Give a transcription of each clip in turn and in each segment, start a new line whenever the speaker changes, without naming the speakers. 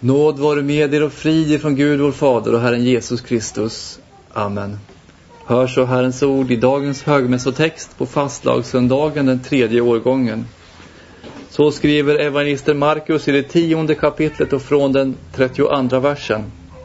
Nåd vare med er och frid från Gud vår Fader och Herren Jesus Kristus. Amen. Hör så Herrens ord i dagens högmässotext på fastlagssöndagen den 3:e årgången. Så skriver evangelisten Markus i det 10:e kapitlet och från den 32:a versen.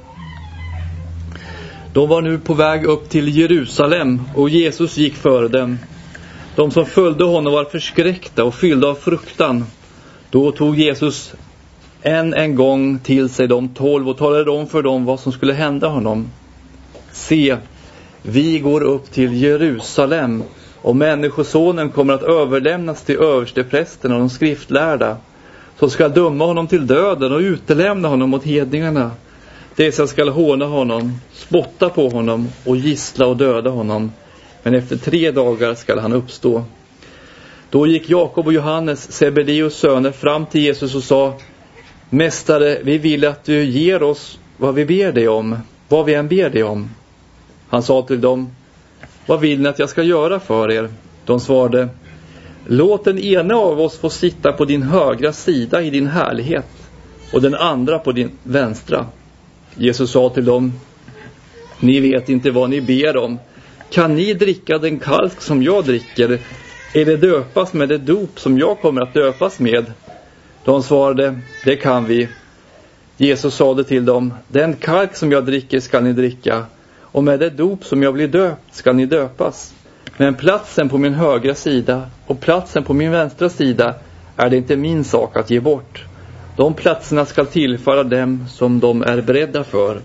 De var nu på väg upp till Jerusalem och Jesus gick före dem. De som följde honom var förskräckta och fyllda av fruktan. Då tog Jesus en gång till sig de 12 och talade om för dem vad som skulle hända honom. Se, vi går upp till Jerusalem och människosonen kommer att överlämnas till översteprästen och de skriftlärda, som ska döma honom till döden och utelämna honom mot hedningarna. Dessa ska håna honom, spotta på honom och gissla och döda honom. Men efter 3 dagar ska han uppstå. Då gick Jakob och Johannes, Sebedeus söner, fram till Jesus och sa: Mästare, vi vill att du ger oss vad vi ber dig om, vad vi än ber dig om. Han sa till dem: Vad vill ni att jag ska göra för er? De svarade: Låt den ena av oss få sitta på din högra sida i din härlighet och den andra på din vänstra. Jesus sa till dem: Ni vet inte vad ni ber om. Kan ni dricka den kalk som jag dricker, eller döpas med det dop som jag kommer att döpas med? De svarade: Det kan vi. Jesus sade till dem: Den kalk som jag dricker ska ni dricka, och med det dop som jag blir döpt ska ni döpas. Men platsen på min högra sida och platsen på min vänstra sida är det inte min sak att ge bort. De platserna ska tillfalla dem som de är beredda för.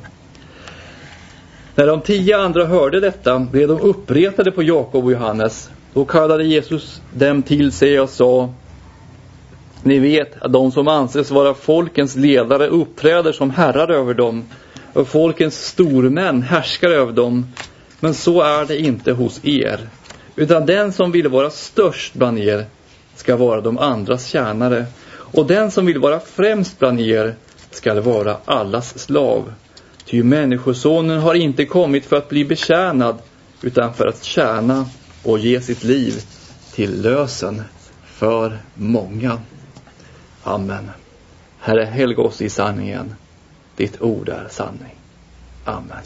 När de 10 andra hörde detta blev de uppretade på Jakob och Johannes. Då kallade Jesus dem till sig och sa: Ni vet att de som anses vara folkens ledare uppträder som herrar över dem, och folkens stormän härskar över dem. Men så är det inte hos er, utan den som vill vara störst bland er ska vara de andras tjänare, och den som vill vara främst bland er ska vara allas slav. Ty människosonen har inte kommit för att bli betjänad, utan för att tjäna och ge sitt liv till lösen för många. Amen. Herre, helga oss i sanningen. Ditt ord är sanning. Amen.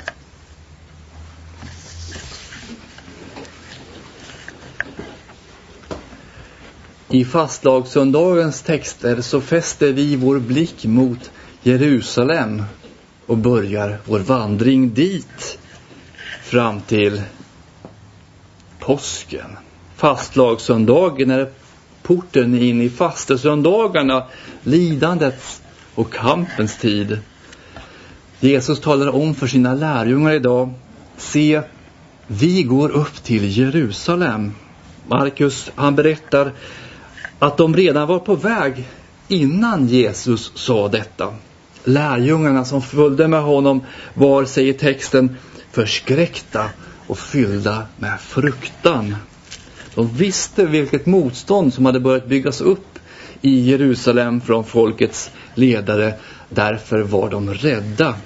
I fastlagssöndagens texter så fäster vi vår blick mot Jerusalem och börjar vår vandring dit fram till påsken. Fastlagssöndagen är porten in i fastesöndagarna, lidandets och kampens tid. Jesus talar om för sina lärjungar idag: Se, vi går upp till Jerusalem. Markus, han berättar att de redan var på väg innan Jesus sa detta. Lärjungarna som följde med honom var, säger texten, förskräckta och fyllda med fruktan. De visste vilket motstånd som hade börjat byggas upp i Jerusalem från folkets ledare. Därför var de rädda.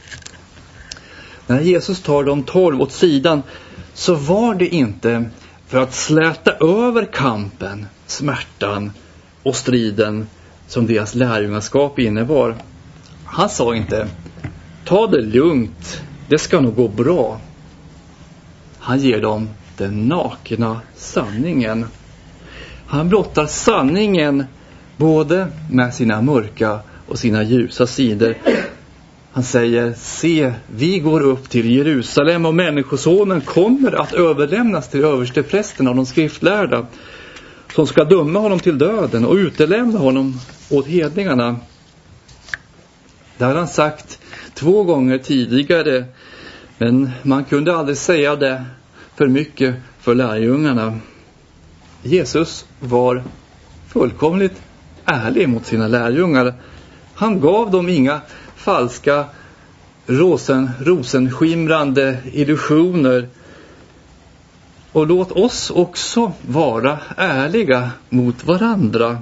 När Jesus tar de 12 åt sidan så var det inte för att släta över kampen, smärtan och striden som deras lärjungaskap innebar. Han sa inte: ta det lugnt, det ska nog gå bra. Han ger dem den nakna sanningen. Han blottar sanningen både med sina mörka och sina ljusa sidor. Han säger: se, vi går upp till Jerusalem och människosonen kommer att överlämnas till översteprästen och de skriftlärda, som ska döma honom till döden och utelämna honom åt hedningarna. Det har han sagt 2 gånger tidigare, men man kunde aldrig säga det för mycket för lärjungarna. Jesus var fullkomligt ärlig mot sina lärjungar. Han gav dem inga falska rosenskimrande illusioner. Och låt oss också vara ärliga mot varandra.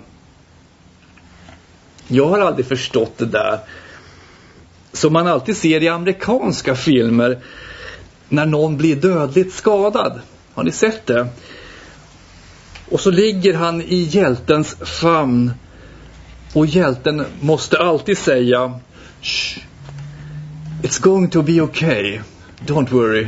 Jag har aldrig förstått det där som man alltid ser i amerikanska filmer när någon blir dödligt skadad. Har ni sett det? Och så ligger han i hjältens famn och hjälten måste alltid säga: Shh. It's going to be okay. Don't worry.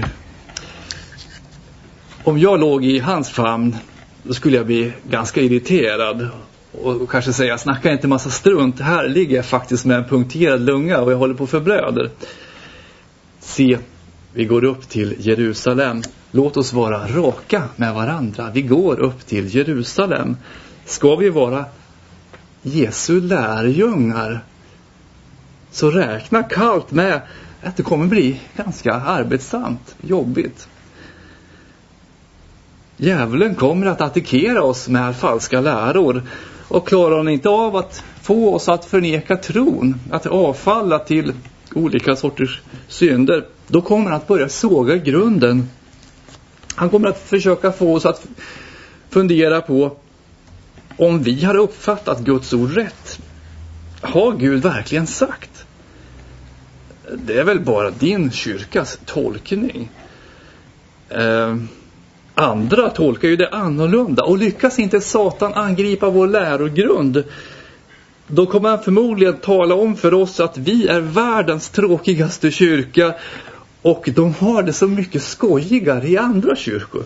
Om jag låg i hans famn, då skulle jag bli ganska irriterad. Och kanske säga, snacka inte massa strunt. Här ligger jag faktiskt med en punkterad lunga och jag håller på att förblöder. Se, vi går upp till Jerusalem. Låt oss vara raka med varandra. Vi går upp till Jerusalem. Ska vi vara Jesu lärjungar, så räkna kallt med att det kommer bli ganska arbetsamt, jobbigt. Djävulen kommer att attackera oss med falska läror, och klarar han inte av att få oss att förneka tron, att avfalla till olika sorters synder, då kommer han att börja såga grunden. Han kommer att försöka få oss att fundera på om vi har uppfattat Guds ord rätt. Har Gud verkligen sagt? Det är väl bara din kyrkas tolkning. Andra tolkar ju det annorlunda, och lyckas inte Satan angripa vår lärogrund, då kommer han förmodligen tala om för oss att vi är världens tråkigaste kyrka, och de har det så mycket skojigare i andra kyrkor.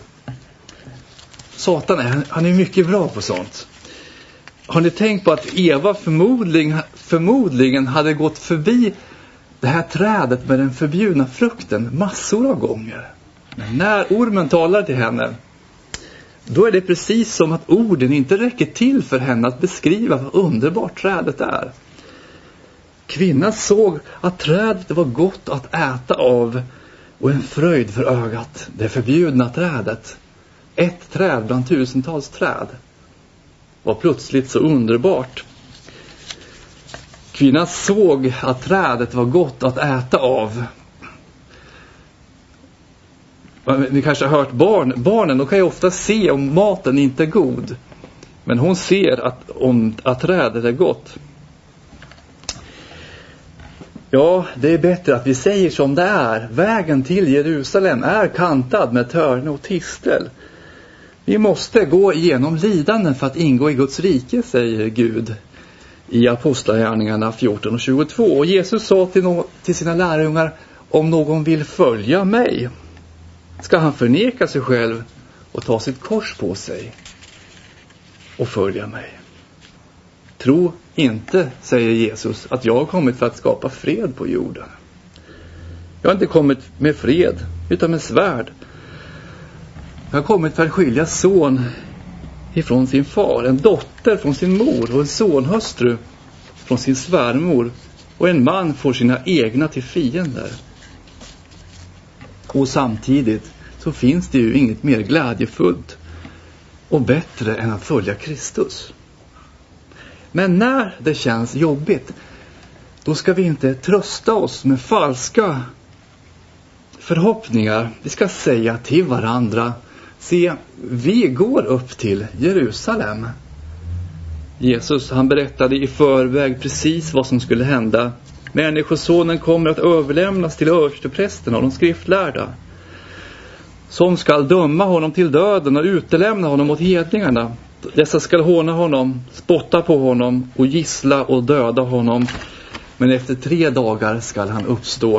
Satan han är mycket bra på sånt. Har ni tänkt på att Eva förmodligen hade gått förbi det här trädet med den förbjudna frukten massor av gånger? Men när ormen talar till henne, då är det precis som att orden inte räcker till för henne att beskriva vad underbart trädet är. Kvinnan såg att trädet var gott att äta av och en fröjd för ögat. Det förbjudna trädet, ett träd bland tusentals träd, var plötsligt så underbart. Kvinnan såg att trädet var gott att äta av. Ni kanske har hört barnen, de kan ju ofta se om maten inte är god. Men hon ser att trädet är gott. Ja, det är bättre att vi säger som det är. Vägen till Jerusalem är kantad med törne och tistel. Vi måste gå igenom lidanden för att ingå i Guds rike, säger Gud i Apostlagärningarna 14 och 22. Och Jesus sa till sina lärjungar, om någon vill följa mig, ska han förneka sig själv och ta sitt kors på sig och följa mig. Tro inte, säger Jesus, att jag har kommit för att skapa fred på jorden. Jag har inte kommit med fred, utan med svärd. Jag har kommit för att skilja son ifrån sin far, en dotter från sin mor och en sonhustru från sin svärmor, och en man får sina egna till fiender. Och samtidigt så finns det ju inget mer glädjefullt och bättre än att följa Kristus. Men när det känns jobbigt, då ska vi inte trösta oss med falska förhoppningar. Vi ska säga till varandra, se, vi går upp till Jerusalem. Jesus, han berättade i förväg precis vad som skulle hända. Människosonen kommer att överlämnas till översteprästerna och de skriftlärda, som ska döma honom till döden och utelämna honom åt hedningarna. Dessa ska håna honom, spotta på honom och gissla och döda honom. Men efter 3 dagar ska han uppstå.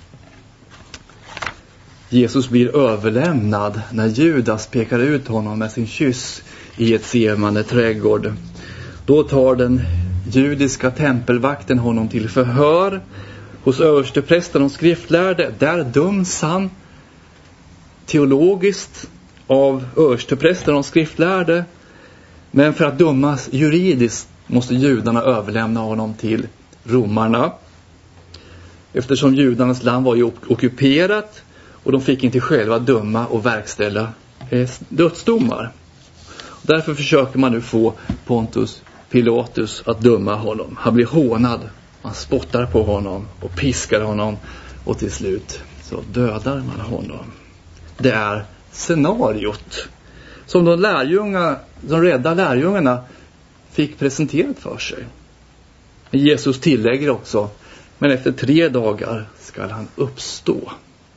Jesus blir överlämnad när Judas pekar ut honom med sin kyss i ett Getsemane trädgård. Då tar den judiska tempelvakten honom till förhör hos översteprästen och skriftlärde. Där döms han teologiskt av översteprästen och skriftlärde. Men för att dömas juridiskt måste judarna överlämna honom till romarna. Eftersom judarnas land var ju ockuperat och de fick inte själva döma och verkställa dödsdomar. Därför försöker man nu få Pontus Pilatus att döma honom. Han blir hånad. Man spottar på honom och piskar honom, och till slut så dödar man honom. Det är scenariot som de rädda lärjungarna fick presenterat för sig. Jesus tillägger också, men efter 3 dagar ska han uppstå.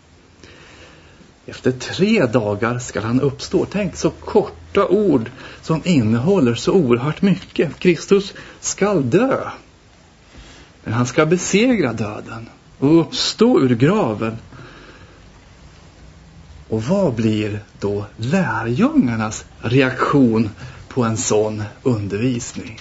Efter 3 dagar ska han uppstå. Tänk så korta ord som innehåller så oerhört mycket. Kristus ska dö. Men han ska besegra döden och uppstå ur graven. Och vad blir då lärjungarnas reaktion på en sån undervisning?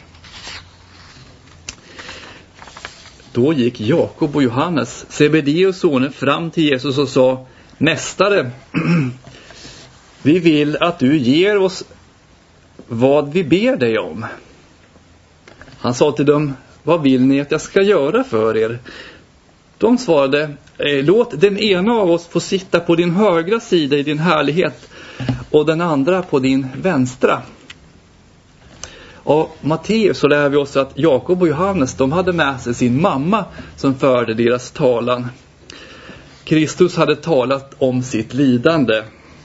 Då gick Jakob och Johannes, Sebedeus soner, fram till Jesus och sa: Mästare, vi vill att du ger oss vad vi ber dig om. Han sa till dem: vad vill ni att jag ska göra för er? De svarade: låt den ena av oss få sitta på din högra sida i din härlighet och den andra på din vänstra. Och Matteus så lär vi oss att Jakob och Johannes, de hade med sig sin mamma som förde deras talan. Kristus hade talat om sitt lidande.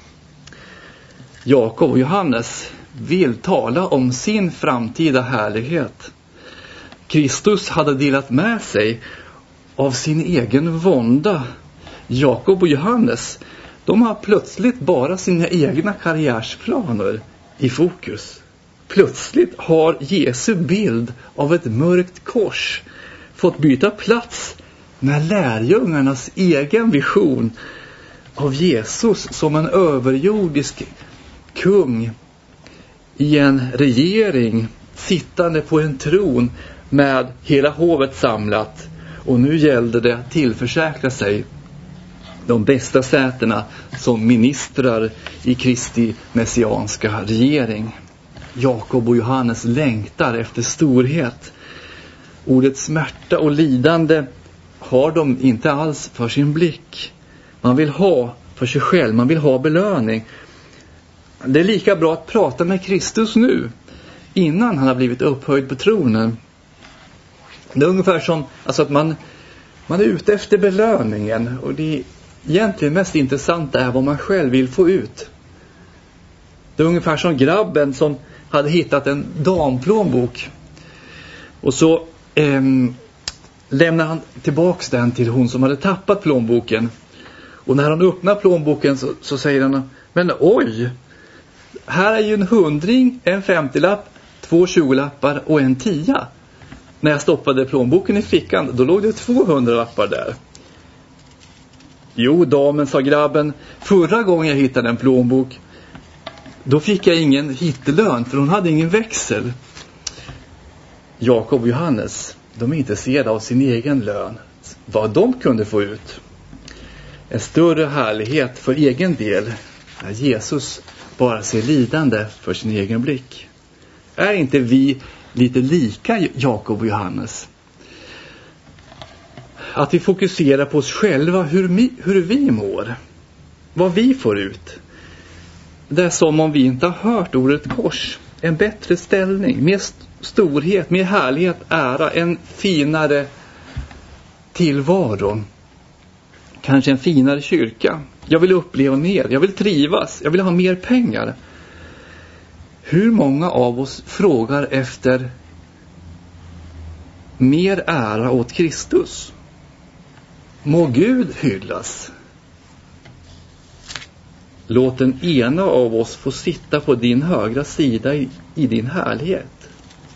Jakob och Johannes vill tala om sin framtida härlighet. Kristus hade delat med sig av sin egen vånda. Jakob och Johannes, de har plötsligt bara sina egna karriärsplaner i fokus. Plötsligt har Jesu bild av ett mörkt kors fått byta plats med lärjungarnas egen vision av Jesus som en överjordisk kung i en regering, sittande på en tron med hela hovet samlat. Och nu gällde det att tillförsäkra sig de bästa sätena som ministrar i Kristi messianska regering. Jakob och Johannes längtar efter storhet. Ordet smärta och lidande har de inte alls för sin blick. Man vill ha för sig själv, man vill ha belöning. Det är lika bra att prata med Kristus nu, innan han har blivit upphöjd på tronen. Det är ungefär som att man är ute efter belöningen, och det egentligen mest intressanta är vad man själv vill få ut. Det är ungefär som grabben som hade hittat en damplånbok, och så lämnar han tillbaks den till hon som hade tappat plånboken. Och när han öppnar plånboken så säger han: men oj, här är ju en 100, en 50-lapp, 2 20-lappar och en 10. När jag stoppade plånboken i fickan, då låg det 200-lappar där. Jo, damen, sa grabben, förra gången jag hittade en plånbok, då fick jag ingen hittelön, för hon hade ingen växel. Jakob och Johannes, de är intresserade av sin egen lön, vad de kunde få ut. En större härlighet för egen del, när Jesus bara ser lidande för sin egen blick. Är inte vi lite lika Jakob och Johannes? Att vi fokuserar på oss själva, hur vi mår, vad vi får ut. Det är som om vi inte har hört ordet kors. En bättre ställning, mer storhet, mer härlighet, ära, en finare tillvaro. Kanske en finare kyrka. Jag vill uppleva mer, jag vill trivas, jag vill ha mer pengar. Hur många av oss frågar efter mer ära åt Kristus? Må Gud hyllas. Låt den ena av oss få sitta på din högra sida i din härlighet.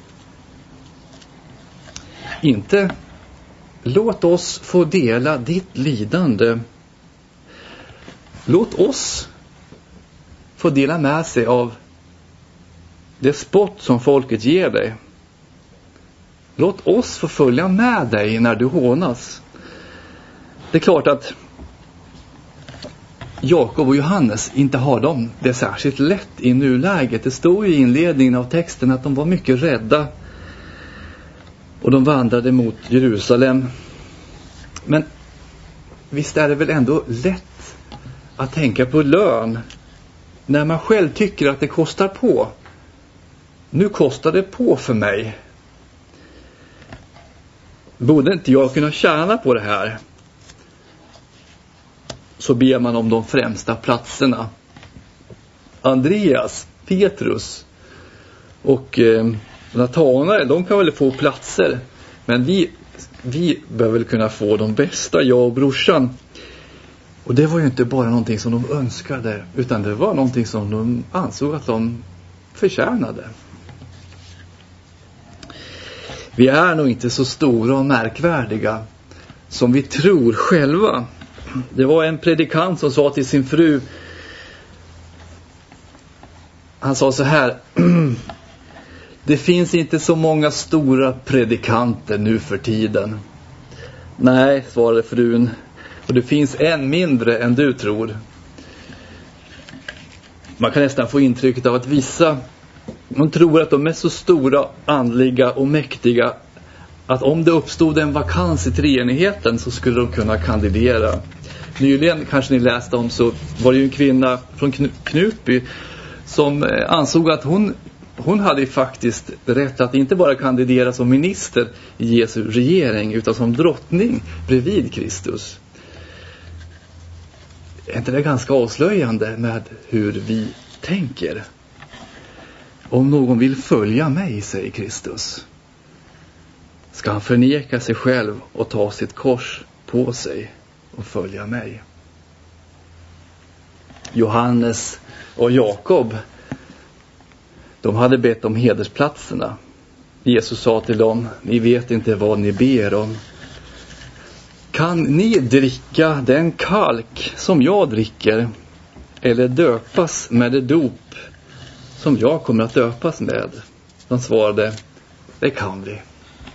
Inte låt oss få dela ditt lidande. Låt oss få dela med sig av det spott som folket ger dig. Låt oss få följa med dig när du hånas. Det är klart att Jakob och Johannes inte har dem det särskilt lätt i nuläget. Det står ju i inledningen av texten att de var mycket rädda och de vandrade mot Jerusalem. Men visst är det väl ändå lätt att tänka på lön när man själv tycker att det kostar på. Nu kostar det på för mig. Borde inte jag kunna tjäna på det här? Så ber man om de främsta platserna. Andreas, Petrus och Natanael, de kan väl få platser. Men vi bör väl kunna få de bästa, jag och brorsan. Och det var ju inte bara någonting som de önskade, utan det var någonting som de ansåg att de förtjänade. Vi är nog inte så stora och märkvärdiga som vi tror själva. Det var en predikant som sa till sin fru, han sa så här: det finns inte så många stora predikanter nu för tiden. Nej, svarade frun, och det finns en mindre än du tror. Man kan nästan få intrycket av att vissa, de tror att de är så stora, andliga och mäktiga att om det uppstod en vakans i treenigheten så skulle de kunna kandidera. Nyligen, kanske ni läste om, så var det ju en kvinna från Knutby som ansåg att hon hade faktiskt rätt att inte bara kandidera som minister i Jesu regering utan som drottning bredvid Kristus. Är inte det ganska avslöjande med hur vi tänker? Om någon vill följa mig, säger Kristus, ska han förneka sig själv och ta sitt kors på sig och följa mig. Johannes och Jakob, de hade bett om hedersplatserna. Jesus sa till dem: ni vet inte vad ni ber om. Kan ni dricka den kalk som jag dricker, eller döpas med det dop som jag kommer att döpas med? De svarade: det kan vi.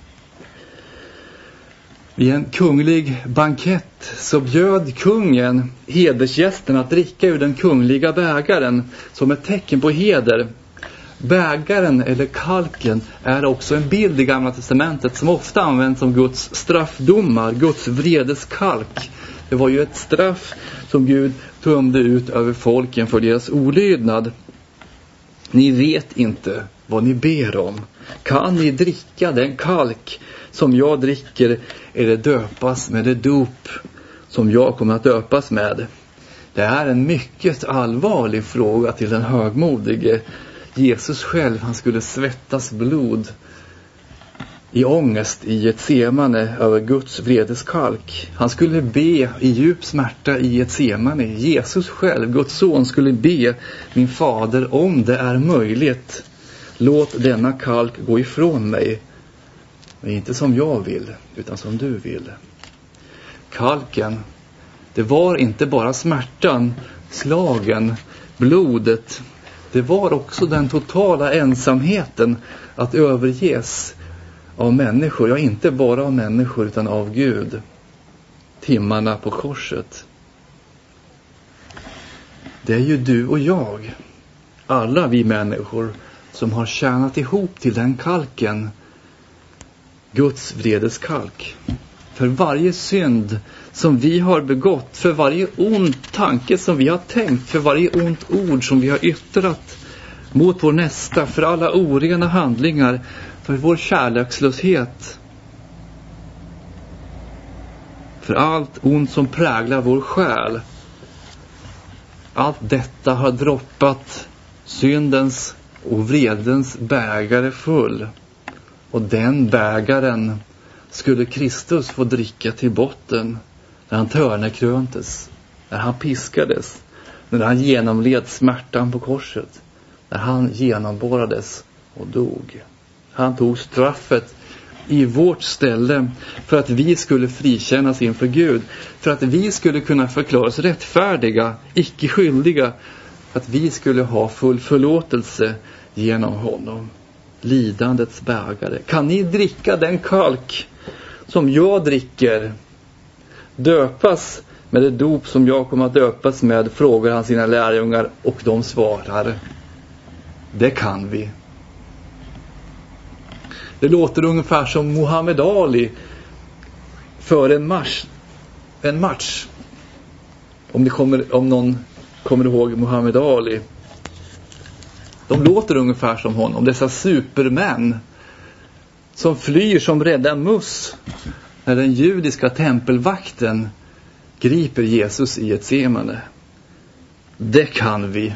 Vid en kunglig bankett så bjöd kungen hedersgästerna att dricka ur den kungliga bägaren som ett tecken på heder. Bägaren eller kalken är också en bild i Gamla testamentet som ofta används som Guds straffdomar, Guds vredeskalk. Det var ju ett straff som Gud tömde ut över folken för deras olydnad. Ni vet inte vad ni ber om. Kan ni dricka den kalk som jag dricker, eller döpas med det dop som jag kommer att döpas med? Det är en mycket allvarlig fråga till den högmodige. Jesus själv, han skulle svettas blod i ångest i Getsemane över Guds vredeskalk. Han skulle be i djup smärta i Getsemane. Jesus själv, Guds son, skulle be: min fader, om det är möjligt, låt denna kalk gå ifrån mig. Men inte som jag vill, utan som du vill. Kalken, det var inte bara smärtan, slagen, blodet. Det var också den totala ensamheten att överges av människor. Ja, inte bara av människor utan av Gud. Timmarna på korset. Det är ju du och jag, alla vi människor, som har tjänat ihop till den kalken. Guds vredeskalk. För varje synd som vi har begått, för varje ond tanke som vi har tänkt, för varje ont ord som vi har yttrat mot vår nästa, för alla orena handlingar, för vår kärlekslöshet, för allt ont som präglar vår själ. Allt detta har droppat syndens och vredens bägare full. Och den bägaren skulle Kristus få dricka till botten när han törnekröntes, när han piskades, när han genomled smärtan på korset, när han genomborrades och dog. Han tog straffet i vårt ställe för att vi skulle frikännas inför Gud, för att vi skulle kunna förklaras rättfärdiga, icke skyldiga, att vi skulle ha full förlåtelse genom honom. Lidandets bägare. Kan ni dricka den kalk som jag dricker, döpas med det dop som jag kommer att döpas med, frågar han sina lärjungar, och de svarar: det kan vi. Det låter ungefär som Muhammad Ali för en match. Om någon kommer ihåg Muhammad Ali. De låter ungefär som honom, dessa supermän som flyr som rädda mus när den judiska tempelvakten griper Jesus i Getsemane. Det kan vi.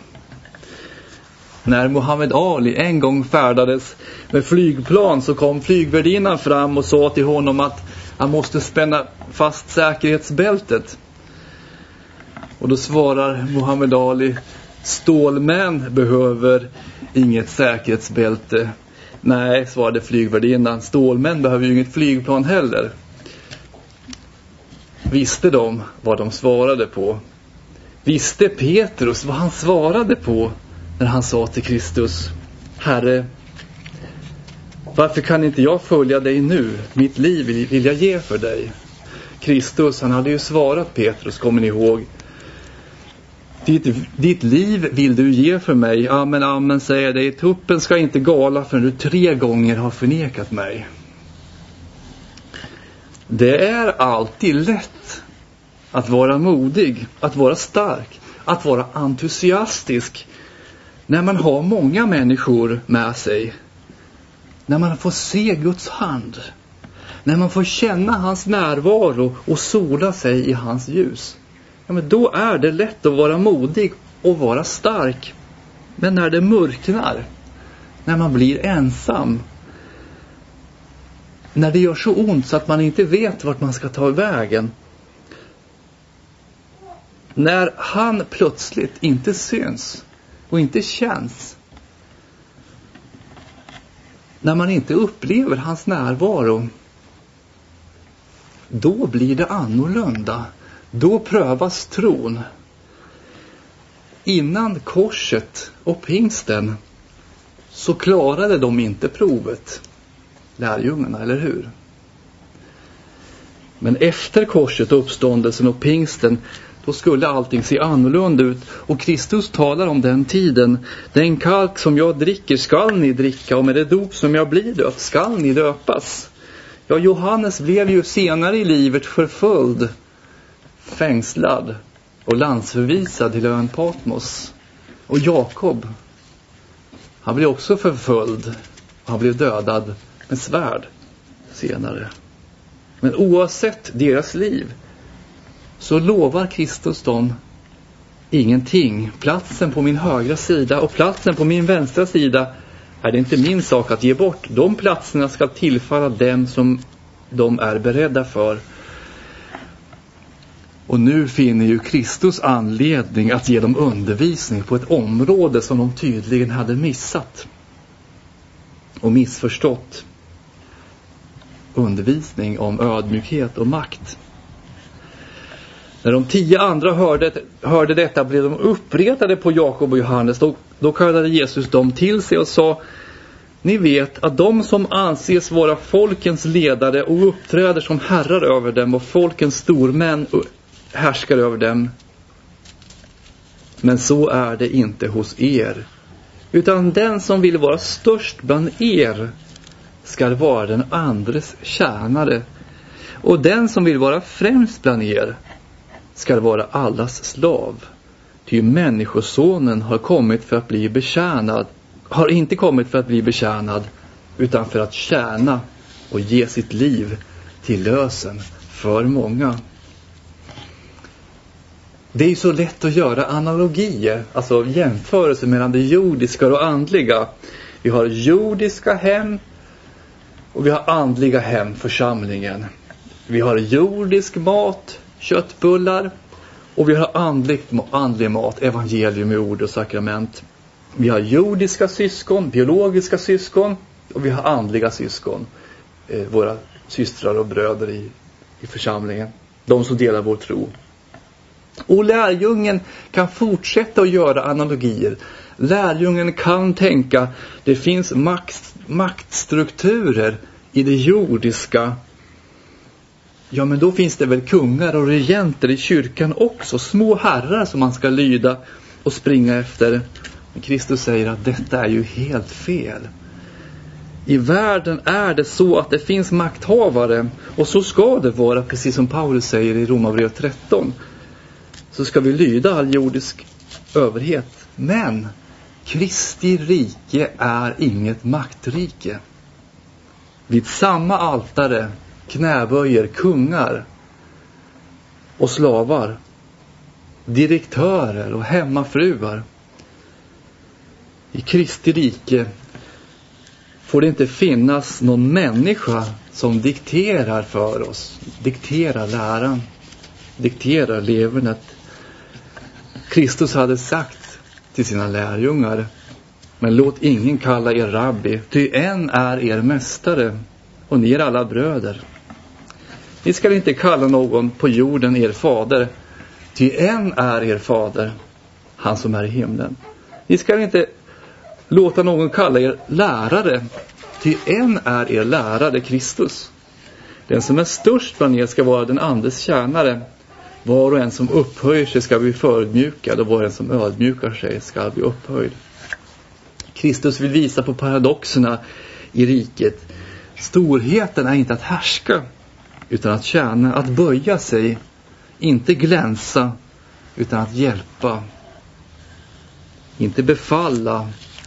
När Muhammad Ali en gång färdades med flygplan så kom flygvärdinnan fram och sa till honom att han måste spänna fast säkerhetsbältet. Och då svarar Muhammad Ali: stålmän behöver inget säkerhetsbälte. Nej, svarade flygvärdinnan. Stålmän behöver ju inget flygplan heller. Visste de vad de svarade på? Visste Petrus vad han svarade på när han sa till Kristus: Herre, varför kan inte jag följa dig nu? Mitt liv vill jag ge för dig. Kristus, han hade ju svarat Petrus, kommer ni ihåg? Ditt liv vill du ge för mig. Amen, amen, säger jag dig. Tuppen ska inte gala förrän du 3 gånger har förnekat mig. Det är alltid lätt att vara modig, att vara stark, att vara entusiastisk när man har många människor med sig. När man får se Guds hand. När man får känna hans närvaro och sola sig i hans ljus. Ja, men då är det lätt att vara modig och vara stark. Men när det mörknar, när man blir ensam, när det gör så ont så att man inte vet vart man ska ta vägen, när han plötsligt inte syns och inte känns, när man inte upplever hans närvaro, då blir det annorlunda. Då prövas tron. Innan korset och pingsten så klarade de inte provet, lärjungarna, eller hur? Men efter korset, uppståndelsen och pingsten, då skulle allting se annorlunda ut. Och Kristus talar om den tiden. Den kalk som jag dricker skall ni dricka, och med det dop som jag blir döpt skall ni döpas. Ja, Johannes blev ju senare i livet förföljd, fängslad och landsförvisad till ön Patmos. Och Jakob, han blev också förföljd. Han blev dödad med svärd senare. Men oavsett deras liv så lovar Kristus dem ingenting. Platsen på min högra sida och platsen på min vänstra sida är det inte min sak att ge bort. De platserna ska tillfalla dem som de är beredda för. Och nu finner ju Kristus anledning att ge dem undervisning på ett område som de tydligen hade missat och missförstått. Undervisning om ödmjukhet och makt. När de 10 andra hörde detta blev de uppretade på Jakob och Johannes. Då kallade Jesus dem till sig och sa: ni vet att de som anses vara folkens ledare och uppträder som herrar över dem och folkens stormän härskar över dem. Men så är det inte hos er. Utan den som vill vara störst bland er ska vara den andres tjänare. Och den som vill vara främst bland er ska vara allas slav. Ty människosonen har inte kommit för att bli betjänad, utan för att tjäna och ge sitt liv till lösen för många. Det är ju så lätt att göra analogier, alltså jämförelser mellan det jordiska och andliga. Vi har jordiska hem och vi har andliga hem, församlingen. Vi har jordisk mat, köttbullar, och vi har andlig mat, evangelium med ord och sakrament. Vi har jordiska syskon, biologiska syskon, och vi har andliga syskon, våra systrar och bröder i församlingen, de som delar vår tro. Och lärjungen kan fortsätta att göra analogier. Lärjungen kan tänka, det finns maktstrukturer i det jordiska. Ja, men då finns det väl kungar och regenter i kyrkan också, små herrar som man ska lyda och springa efter. Men Kristus säger att detta är ju helt fel. I världen är det så att det finns makthavare, och så ska det vara, precis som Paulus säger i Romarbrevet 13. Så ska vi lyda all jordisk överhet. Men Kristi rike är inget maktrike. Vid samma altare knäböjer kungar och slavar, direktörer och hemmafruar. I Kristi rike får det inte finnas någon människa som dikterar för oss, dikterar läran, dikterar levernet. Kristus hade sagt till sina lärjungar Men låt ingen kalla er rabbi, ty en är er mästare, och ni är alla bröder. Ni ska inte kalla någon på jorden er fader, ty en är er fader, han som är i himlen. Ni ska inte låta någon kalla er lärare, ty en är er lärare, Kristus. Den som är störst bland er ska vara den andres tjänare. Var och en som upphöjer sig ska bli förödmjukad, och var och en som ödmjukar sig ska bli upphöjd. Kristus vill visa på paradoxerna i riket. Storheten är inte att härska, utan att tjäna, att böja sig, inte glänsa, utan att hjälpa. Inte befalla,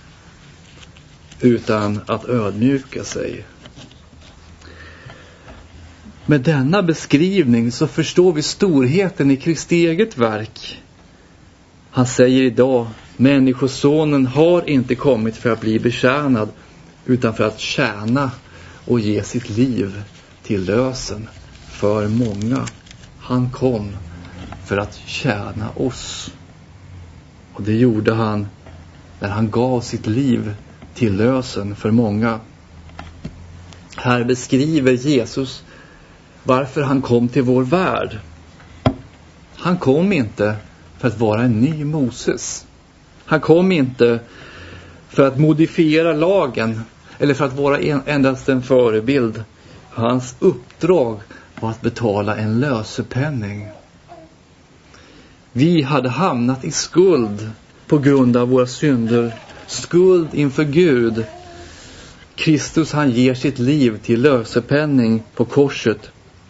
utan att ödmjuka sig. Med denna beskrivning så förstår vi storheten i Kristi eget verk. Han säger idag: människosonen har inte kommit för att bli betjänad, utan för att tjäna och ge sitt liv till lösen för många. Han kom för att tjäna oss. Och det gjorde han när han gav sitt liv till lösen för många. Här beskriver Jesus varför han kom till vår värld. Han kom inte för att vara en ny Moses. Han kom inte för att modifiera lagen eller för att vara endast en förebild. Hans uppdrag var att betala en lösepenning. Vi hade hamnat i skuld på grund av våra synder. Skuld inför Gud. Kristus, han ger sitt liv till lösepenning på korset,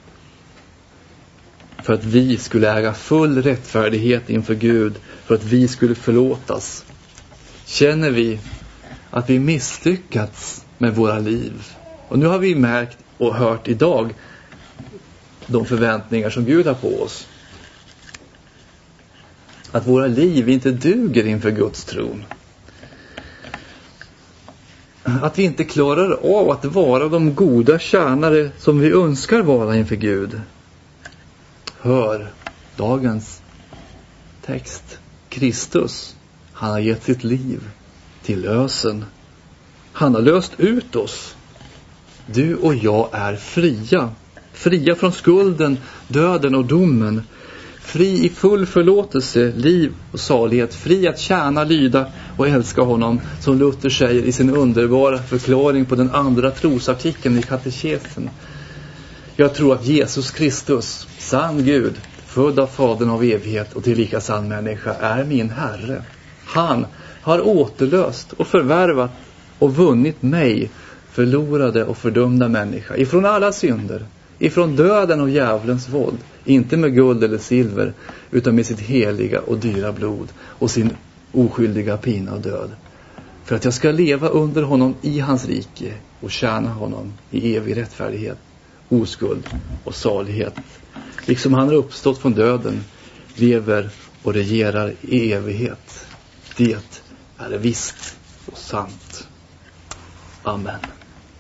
för att vi skulle äga full rättfärdighet inför Gud, för att vi skulle förlåtas. Känner vi att vi misslyckats med våra liv? Och nu har vi märkt och hört idag de förväntningar som Gud har på oss. Att våra liv inte duger inför Guds tron. Att vi inte klarar av att vara de goda tjänare som vi önskar vara inför Gud. Hör dagens text. Kristus, han har gett sitt liv till lösen. Han har löst ut oss. Du och jag är fria. Fria från skulden, döden och domen. Fri i full förlåtelse, liv och salighet. Fri att tjäna, lyda och älska honom, som Luther säger i sin underbara förklaring på den andra trosartikeln i katekesen. Jag tror att Jesus Kristus, sann Gud, född av Fadern av evighet och tillika sann människa, är min Herre. Han har återlöst och förvärvat och vunnit mig, förlorade och fördömda människa, ifrån alla synder, ifrån döden och djävulens våld, inte med guld eller silver, utan med sitt heliga och dyra blod och sin oskyldiga pina och död, för att jag ska leva under honom i hans rike och tjäna honom i evig rättfärdighet, oskuld och salighet. Liksom han har uppstått från döden, lever och regerar i evighet. Det är visst och sant. Amen.